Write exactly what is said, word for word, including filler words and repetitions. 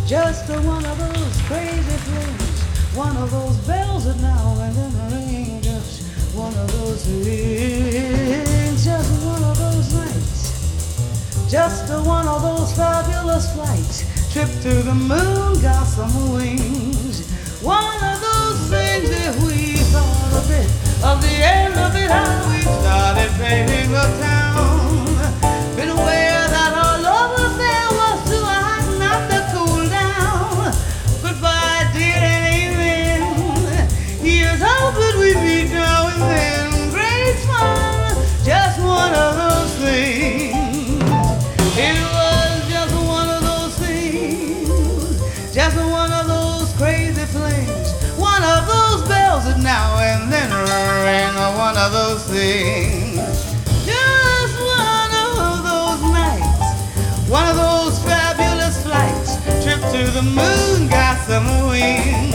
Just a one of those crazy flings, one of those bells that now and then ring. Just one of those things, just one of those nights, just a one of those fabulous flights. Trip to the moon, got some wings. One of those things if we thought a bit of the end of it, how we started painting the town. Been aware that our love affair was too hot not to cool down. Goodbye, dear, and amen. Here's hoping we meet now and then. Great fun, just one of those things. It was just one of those things, just one of those crazy flings, one of those bells that now and then ring. One of those things, just one of those nights, one of those fabulous flights. Trip to the moon, got some wings.